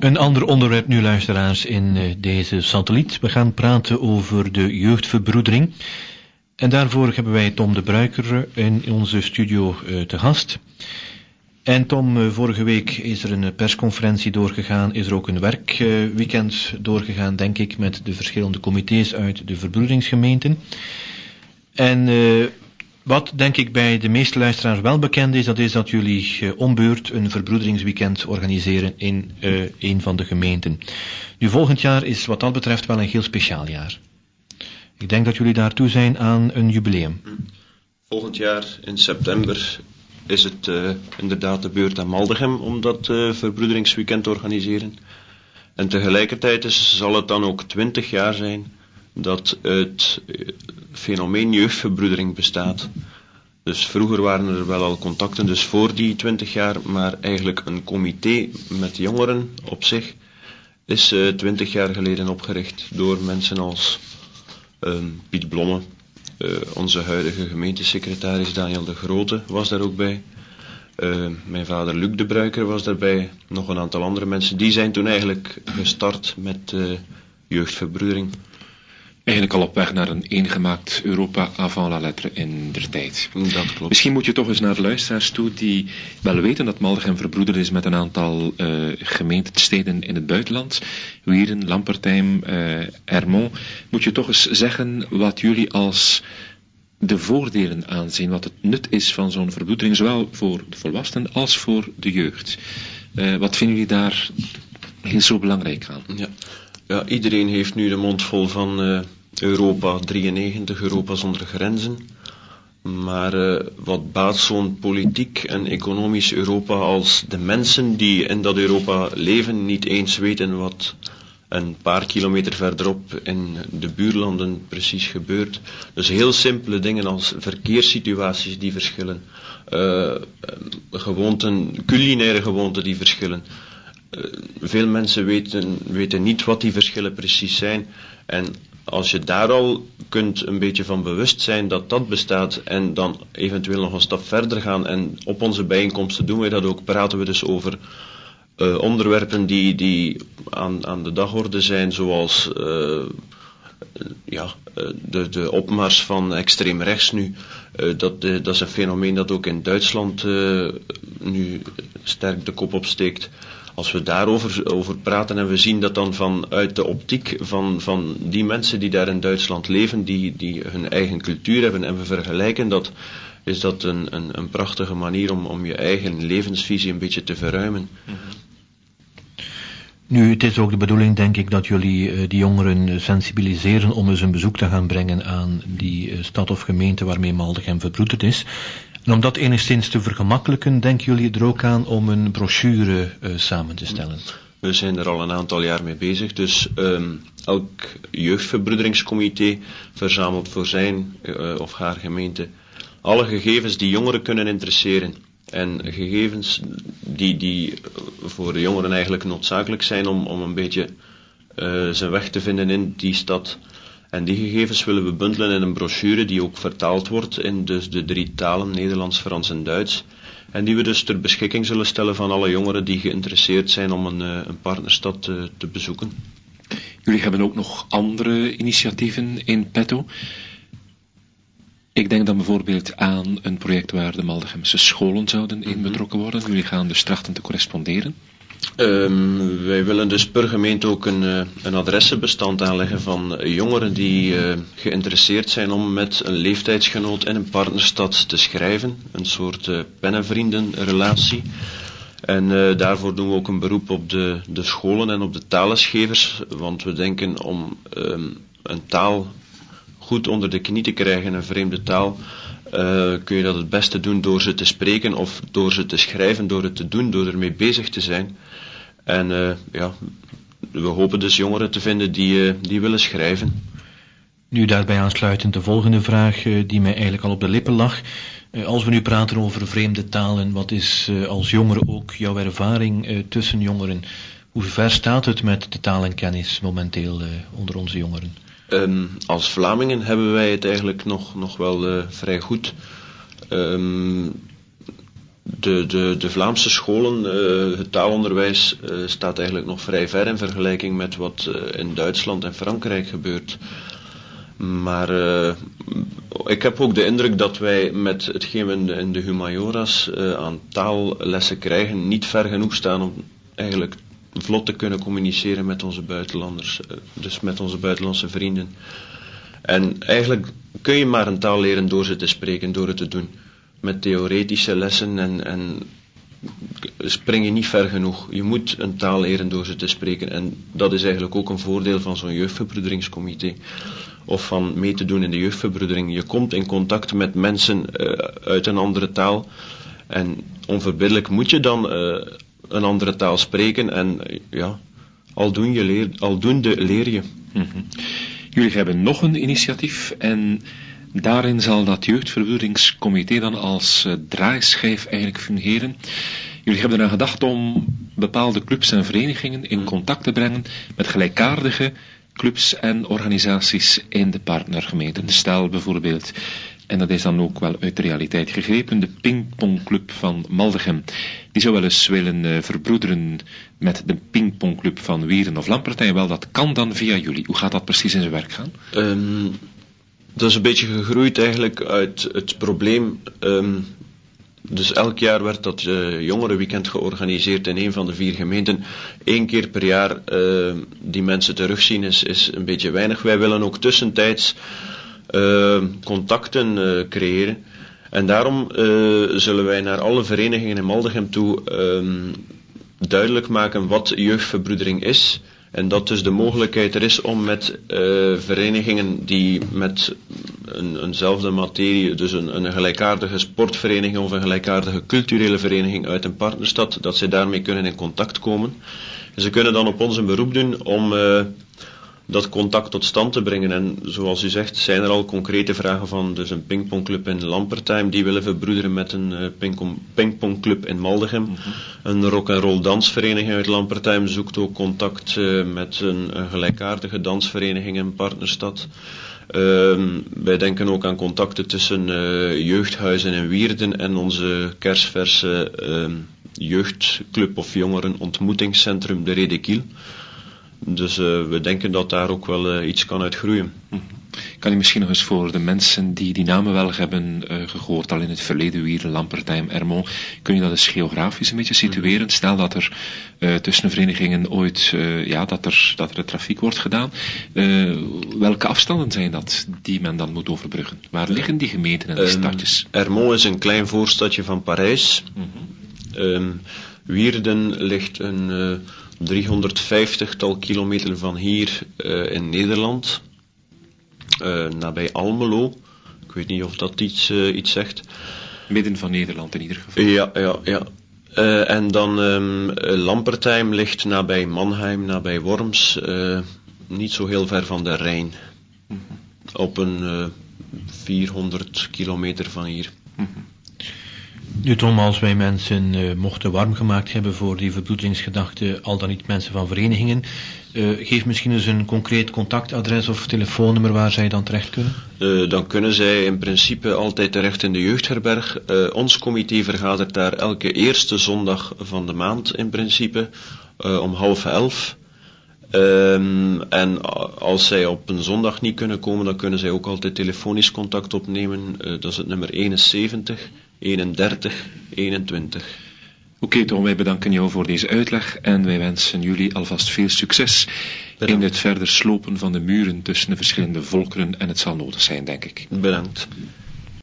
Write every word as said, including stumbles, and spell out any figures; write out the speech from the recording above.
Een ander onderwerp nu, luisteraars, in uh, deze satelliet. We gaan praten over de jeugdverbroedering. En daarvoor hebben wij Tom de Bruiker in onze studio uh, te gast. En Tom, uh, vorige week is er een persconferentie doorgegaan, is er ook een werkweekend uh, doorgegaan, denk ik, met de verschillende comité's uit de verbroederingsgemeenten. En uh, wat denk ik bij de meeste luisteraars wel bekend is, dat is dat jullie uh, om beurt een verbroederingsweekend organiseren in uh, een van de gemeenten. Nu, volgend jaar is wat dat betreft wel een heel speciaal jaar. Ik denk dat jullie daartoe zijn aan een jubileum. Volgend jaar in september is het uh, inderdaad de beurt aan Maldegem om dat uh, verbroederingsweekend te organiseren. En tegelijkertijd is, zal het dan ook twintig jaar zijn dat het uh, fenomeen jeugdverbroedering bestaat. Dus vroeger waren er wel al contacten, dus voor die twintig jaar, maar eigenlijk een comité met jongeren op zich is uh, twintig jaar geleden opgericht door mensen als uh, Piet Blomme, uh, onze huidige gemeentesecretaris Daniel de Grote was daar ook bij. Uh, mijn vader Luc de Bruiker was daarbij, nog een aantal andere mensen. Die zijn toen eigenlijk gestart met uh, jeugdverbroedering. Eigenlijk al op weg naar een eengemaakt Europa avant la lettre in der tijd. Dat klopt. Misschien moet je toch eens naar de luisteraars toe die wel weten dat Maldegem verbroederd is met een aantal uh, gemeentensteden in het buitenland. Wieren, Lampertheim, uh, Ermont. Moet je toch eens zeggen wat jullie als de voordelen aanzien, wat het nut is van zo'n verbroedering, zowel voor de volwassenen als voor de jeugd. Uh, wat vinden jullie daar heel zo belangrijk aan? Ja. Ja, iedereen heeft nu de mond vol van uh, Europa drieënnegentig, Europa zonder grenzen. Maar uh, wat baat zo'n politiek en economisch Europa als de mensen die in dat Europa leven niet eens weten wat een paar kilometer verderop in de buurlanden precies gebeurt. Dus heel simpele dingen als verkeerssituaties die verschillen, uh, gewoonten, culinaire gewoonten die verschillen. Uh, veel mensen weten, weten niet wat die verschillen precies zijn. En als je daar al kunt een beetje van bewust zijn dat dat bestaat en dan eventueel nog een stap verder gaan, en op onze bijeenkomsten doen wij dat ook, praten we dus over uh, onderwerpen die, die aan, aan de dagorde zijn, zoals uh, ja, de, de opmars van extreem rechts nu. Uh, dat, uh, dat is een fenomeen dat ook in Duitsland uh, nu sterk de kop opsteekt. Als we daarover over praten en we zien dat dan vanuit de optiek van, van die mensen die daar in Duitsland leven, die, die hun eigen cultuur hebben, en we vergelijken dat, is dat een, een, een prachtige manier om, om je eigen levensvisie een beetje te verruimen. Mm-hmm. Nu, het is ook de bedoeling, denk ik, dat jullie uh, die jongeren sensibiliseren om eens een bezoek te gaan brengen aan die uh, stad of gemeente waarmee Maldegem verbroederd is. En om dat enigszins te vergemakkelijken, denken jullie er ook aan om een brochure uh, samen te stellen? We zijn er al een aantal jaar mee bezig, dus um, elk jeugdverbroederingscomité verzamelt voor zijn uh, of haar gemeente alle gegevens die jongeren kunnen interesseren. En gegevens die, die voor de jongeren eigenlijk noodzakelijk zijn om, om een beetje uh, zijn weg te vinden in die stad. En die gegevens willen we bundelen in een brochure die ook vertaald wordt in dus de drie talen, Nederlands, Frans en Duits. En die we dus ter beschikking zullen stellen van alle jongeren die geïnteresseerd zijn om een, een partnerstad te, te bezoeken. Jullie hebben ook nog andere initiatieven in petto. Ik denk dan bijvoorbeeld aan een project waar de Maldegemse scholen zouden in betrokken worden. Jullie gaan dus trachten te corresponderen. Um, wij willen dus per gemeente ook een, uh, een adressenbestand aanleggen van uh, jongeren die uh, geïnteresseerd zijn om met een leeftijdsgenoot in een partnerstad te schrijven. Een soort uh, pennenvriendenrelatie. En uh, daarvoor doen we ook een beroep op de, de scholen en op de talensgevers. Want we denken om um, een taal goed onder de knie te krijgen, een vreemde taal, uh, kun je dat het beste doen door ze te spreken of door ze te schrijven, door het te doen, door ermee bezig te zijn. En uh, ja, we hopen dus jongeren te vinden die, uh, die willen schrijven. Nu daarbij aansluitend de volgende vraag uh, die mij eigenlijk al op de lippen lag. Uh, als we nu praten over vreemde talen, wat is uh, als jongere ook jouw ervaring uh, tussen jongeren? Hoe ver staat het met de talenkennis momenteel uh, onder onze jongeren? Um, als Vlamingen hebben wij het eigenlijk nog, nog wel uh, vrij goed. Um, de, de, de Vlaamse scholen, uh, het taalonderwijs uh, staat eigenlijk nog vrij ver in vergelijking met wat uh, in Duitsland en Frankrijk gebeurt. Maar uh, ik heb ook de indruk dat wij met hetgeen we in de, in de humajora's uh, aan taallessen krijgen niet ver genoeg staan om eigenlijk vlot te kunnen communiceren met onze buitenlanders, uh, dus met onze buitenlandse vrienden. En eigenlijk kun je maar een taal leren door ze te spreken, door het te doen. Met theoretische lessen en, en spring je niet ver genoeg. Je moet een taal leren door ze te spreken. En dat is eigenlijk ook een voordeel van zo'n jeugdverbroederingscomité. Of van mee te doen in de jeugdverbroedering. Je komt in contact met mensen uh, uit een andere taal. En onverbiddelijk moet je dan uh, een andere taal spreken. En uh, ja, aldoende leer, aldoende leer je. Mm-hmm. Jullie hebben nog een initiatief en daarin zal dat jeugdverbroederingscomité dan als uh, draaischijf eigenlijk fungeren. Jullie hebben eraan gedacht om bepaalde clubs en verenigingen in contact te brengen met gelijkaardige clubs en organisaties in de partnergemeenten. Stel bijvoorbeeld, en dat is dan ook wel uit de realiteit gegrepen, de pingpongclub van Maldegem. Die zou wel eens willen uh, verbroederen met de pingpongclub van Wieren of Lampertijn. Wel, dat kan dan via jullie. Hoe gaat dat precies in zijn werk gaan? Um, dat is een beetje gegroeid eigenlijk uit het probleem. Um, dus elk jaar werd dat uh, jongerenweekend georganiseerd in een van de vier gemeenten. Eén keer per jaar uh, die mensen terugzien is, is een beetje weinig. Wij willen ook tussentijds uh, contacten uh, creëren. En daarom uh, zullen wij naar alle verenigingen in Maldegem toe um, duidelijk maken wat jeugdverbroedering is. En dat dus de mogelijkheid er is om met uh, verenigingen die met een, eenzelfde materie, dus een, een gelijkaardige sportvereniging of een gelijkaardige culturele vereniging uit een partnerstad, dat zij daarmee kunnen in contact komen. En ze kunnen dan op ons een beroep doen om uh, dat contact tot stand te brengen. En zoals u zegt, zijn er al concrete vragen van dus een pingpongclub in Lampertime, die willen verbroederen met een uh, pingpong, pingpongclub in Maldegem. Mm-hmm. Een rock-and-roll dansvereniging uit Lampertime zoekt ook contact uh, met een, een gelijkaardige dansvereniging in Partnerstad. Uh, wij denken ook aan contacten tussen uh, jeugdhuizen in Wierden en onze kersverse uh, jeugdclub of jongeren ontmoetingscentrum de Redekiel. Dus uh, we denken dat daar ook wel uh, iets kan uit groeien. Kan u misschien nog eens voor de mensen die die namen wel hebben uh, gehoord al in het verleden, Wieren, Lampertime, Ermont, kun je dat eens geografisch een beetje situeren? Stel dat er uh, tussen de verenigingen ooit, uh, ja, dat er, dat er het trafiek wordt gedaan. Uh, welke afstanden zijn dat die men dan moet overbruggen? Waar liggen die gemeenten en die um, stadjes? Ermont is een klein voorstadje van Parijs. Mm-hmm. Um, Wierden ligt een uh, driehonderdvijftigtal kilometer van hier uh, in Nederland. Uh, nabij Almelo. Ik weet niet of dat iets, uh, iets zegt. Midden van Nederland in ieder geval. Ja, ja, ja. Uh, en dan um, Lampertime ligt nabij Mannheim, nabij Worms. Uh, niet zo heel ver van de Rijn. Mm-hmm. Op een uh, vierhonderd kilometer van hier. Mm-hmm. Nu Tom, als wij mensen uh, mochten warm gemaakt hebben voor die verbroederingsgedachte, al dan niet mensen van verenigingen, uh, geef misschien eens een concreet contactadres of telefoonnummer waar zij dan terecht kunnen? Uh, dan kunnen zij in principe altijd terecht in de jeugdherberg. Uh, ons comité vergadert daar elke eerste zondag van de maand in principe, uh, om half elf. Um, en als zij op een zondag niet kunnen komen, dan kunnen zij ook altijd telefonisch contact opnemen. Uh, dat is het nummer eenenzeventig, eenendertig, eenentwintig. Oké okay, Tom, wij bedanken jou voor deze uitleg en wij wensen jullie alvast veel succes Bedankt. in het verder slopen van de muren tussen de verschillende volkeren en het zal nodig zijn, denk ik. Bedankt.